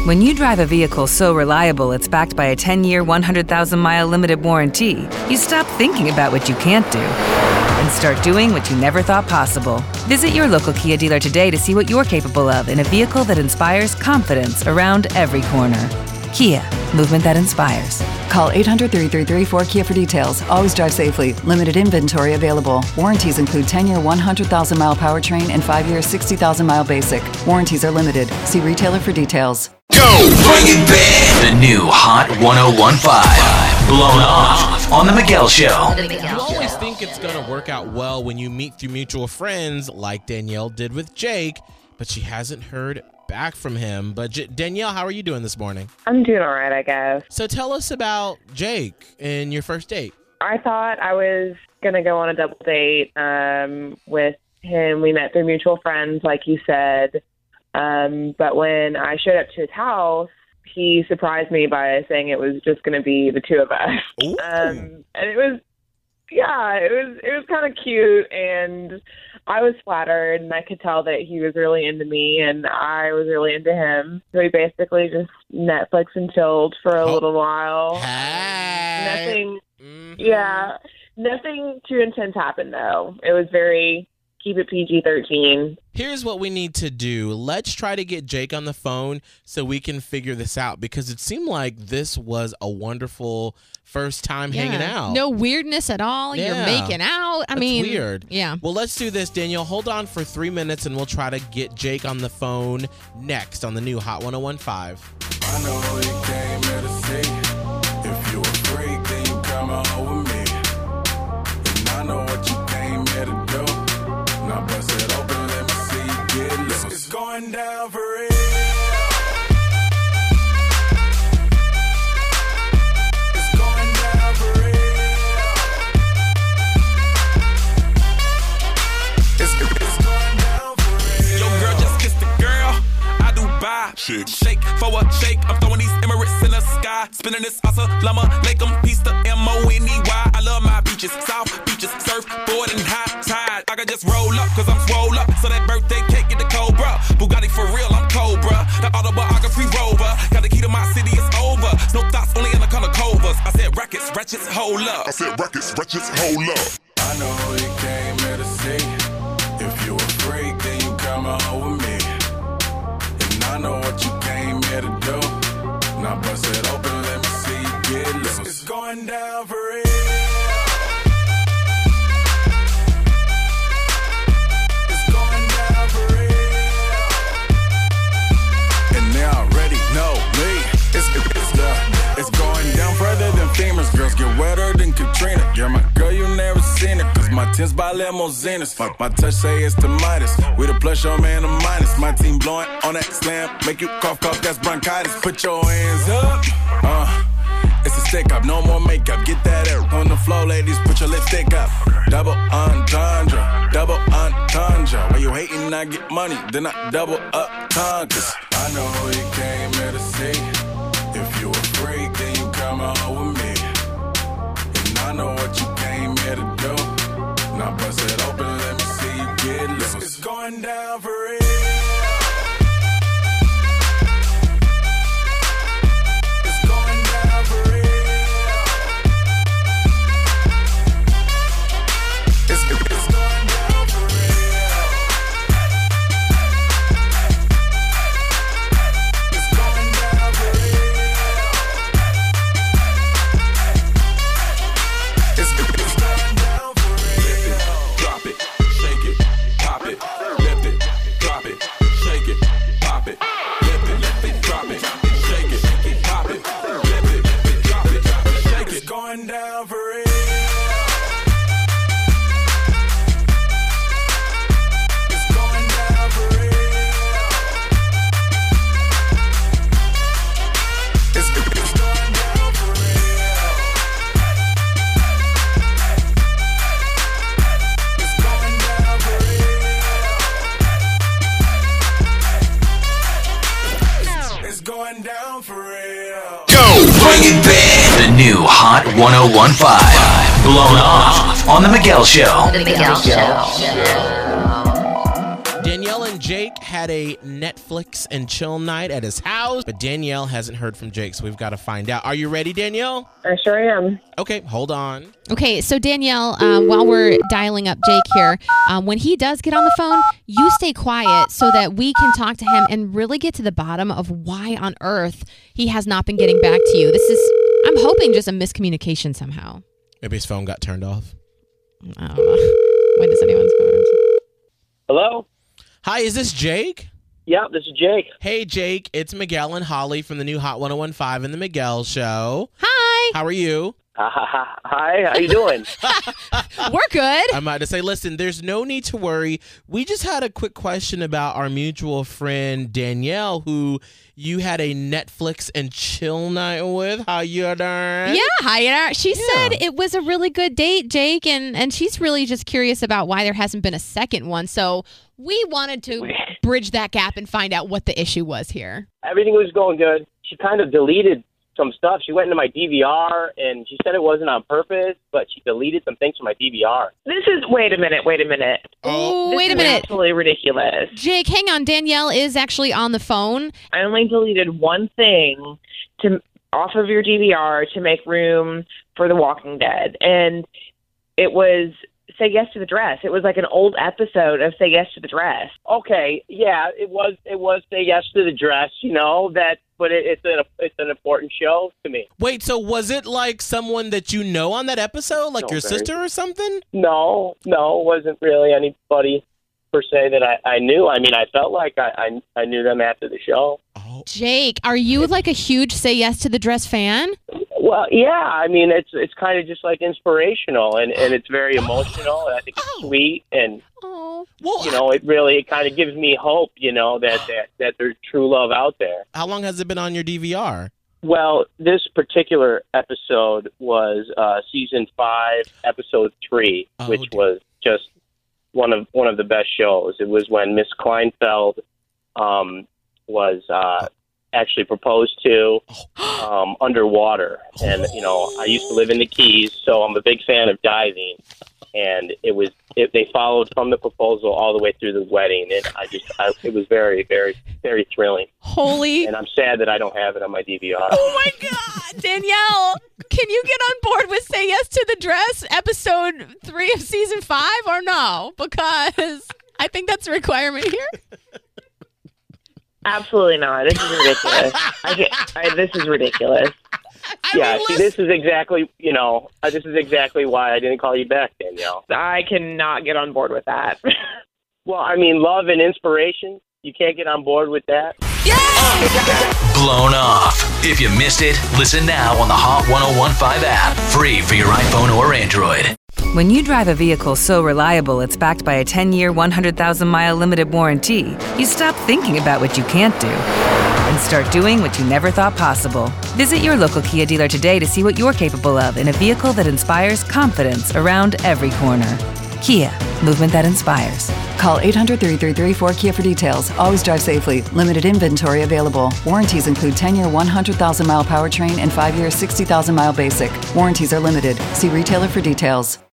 When you drive a vehicle so reliable it's backed by a 10-year, 100,000-mile limited warranty, you stop thinking about what you can't do and start doing what you never thought possible. Visit your local Kia dealer today to see what you're capable of in a vehicle that inspires confidence around every corner. Kia, movement that inspires. Call 800-333-4KIA for details. Always drive safely. Limited inventory available. Warranties include 10-year 100,000-mile powertrain and 5-year 60,000-mile basic. Warranties are limited. See retailer for details. Go! Bring it back! The new Hot 101.5. Blown Off on The Miguel Show. You always think it's going to work out well when you meet through mutual friends like Danielle did with Jake, but she hasn't heard back from him. But Danielle, how are you doing this morning? I'm doing all right, I guess. So tell us about Jake and your first date. I thought I was going to go on a double date with him. We met through mutual friends, like you said. But when I showed up to his house, he surprised me by saying it was just going to be the two of us. And it was kind of cute, and I was flattered, and I could tell that he was really into me, and I was really into him. So we basically just Netflix and chilled for a little while. Hey. Nothing too intense happened, though. It was very keep it PG-13. Here's what we need to do. Let's try to get Jake on the phone so we can figure this out, because it seemed like this was a wonderful first time hanging out. No weirdness at all. Yeah. You're making out. I mean, weird. Yeah. Well, let's do this, Danielle. Hold on for 3 minutes, and we'll try to get Jake on the phone next on the new Hot 101.5. I know you came here to see. If you a freak, then you come on with me. And I know what you came here to do. Now bust it open, let me see you get loose. It's going down for real. It's going down for real. It's going down for real. Yo, girl, just kiss the girl. I do buy. Shake for a shake. I'm throwing these Emirates in the sky. Spinning this Assalamu alaikum. Peace to M-O-N-E-Y. I love my beaches. South beaches. Surfboard and high tide. I can just roll up cause I'm swole up. So that birthday cake get the Cobra. Bugatti for real, I'm Cobra. The autobiography rover. Got the key to my city, it's over. No thoughts, only in the color covers. I said rackets, wretches, hold up. I said rackets, wretches, hold up. I know you came here to see. If you a freak, then you come on with me. And I know what you came here to do. Now bust it open, let me see you get loose. It's going down for real. It's going down for real. And they already know me. It's going down further than famous. Girls get wetter than Katrina. You're my girl, you never seen it. Cause my tins by limousines. My touch say it's the Midas. We the plus, your man, a minus. My team blowing on that slam. Make you cough, that's bronchitis. Put your hands up. It's a stick up, no more makeup. Get that air on the floor, ladies. Put your lipstick up. Double entendre, double entendre. When you hating, I get money, then I double up conquers. I know you came here to see. If you a freak, then you come on with me. And I know what you came here to do. Now bust it open, let me see you get loose. It's going down for real. It's going down for real. It's going down for real. It's going down for real. It's going down for real. Drop it, shake it, pop it, lift it, drop it, shake it, pop it, lift it, drop it, shake it, pop it, lift it, drop it, shake it. It's going down for real. It's going down for real. It's going down for real. It's going down for real. It's going down for real. Go! Bring it back! The new Hot 101.5. Blown Off on The Miguel Show. Danielle and Jake had a Netflix and chill night at his house, but Danielle hasn't heard from Jake, so we've got to find out. Are you ready, Danielle? I sure am. Okay, hold on. Okay, so Danielle, while we're dialing up Jake here, when he does get on the phone, you stay quiet so that we can talk to him and really get to the bottom of why on earth he has not been getting back to you. This is, I'm hoping, just a miscommunication somehow. Maybe his phone got turned off. I don't know. When does anyone's phone? Hello? Hi, is this Jake? Yeah, this is Jake. Hey, Jake. It's Miguel and Holly from the new Hot 101.5 and the Miguel Show. Hi. How are you? Hi, how you doing? We're good. I'm about to say, listen, there's no need to worry. We just had a quick question about our mutual friend Danielle, who you had a Netflix and chill night with. How you doing? Yeah, hi. She said it was a really good date, Jake, and she's really just curious about why there hasn't been a second one. So we wanted to bridge that gap and find out what the issue was here. Everything was going good. She kind of deleted some stuff. She went into my DVR, and she said it wasn't on purpose, but she deleted some things from my DVR. This is, wait a minute. Oh, wait a This minute. is absolutely ridiculous. Jake, hang on. Danielle is actually on the phone. I only deleted one thing off of your DVR to make room for The Walking Dead, and it was Say Yes to the Dress. It was like an old episode of Say Yes to the Dress. Okay, yeah, it was Say Yes to the Dress, but it's an important show to me. Wait, so was it like someone that you know on that episode, like your sister or something? No, it wasn't really anybody per se that I knew. I mean, I felt like I knew them after the show. Oh. Jake, are you like a huge Say Yes to the Dress fan? Well, yeah, I mean, it's kind of just like inspirational, and it's very emotional, and I think it's sweet, and it kind of gives me hope, that there's true love out there. How long has it been on your DVR? Well, this particular episode was season 5, episode 3, which was just one of the best shows. It was when Miss Kleinfeld was actually proposed to underwater, and I used to live in the Keys, so I'm a big fan of diving. And they followed from the proposal all the way through the wedding, and it was very, very, very thrilling. Holy! And I'm sad that I don't have it on my DVR. Oh my God, Danielle, can you get on board with Say Yes to the Dress, episode 3 of season 5, or no? Because I think that's a requirement here. Absolutely not. This is ridiculous. This is ridiculous. This is exactly why I didn't call you back, Danielle. I cannot get on board with that. Well, I mean, love and inspiration. You can't get on board with that. Blown off. If you missed it, listen now on the Hot 101.5 app. Free for your iPhone or Android. When you drive a vehicle so reliable it's backed by a 10-year, 100,000-mile limited warranty, you stop thinking about what you can't do and start doing what you never thought possible. Visit your local Kia dealer today to see what you're capable of in a vehicle that inspires confidence around every corner. Kia, movement that inspires. Call 800-333-4KIA for details. Always drive safely. Limited inventory available. Warranties include 10-year 100,000-mile powertrain and 5-year 60,000-mile basic. Warranties are limited. See retailer for details.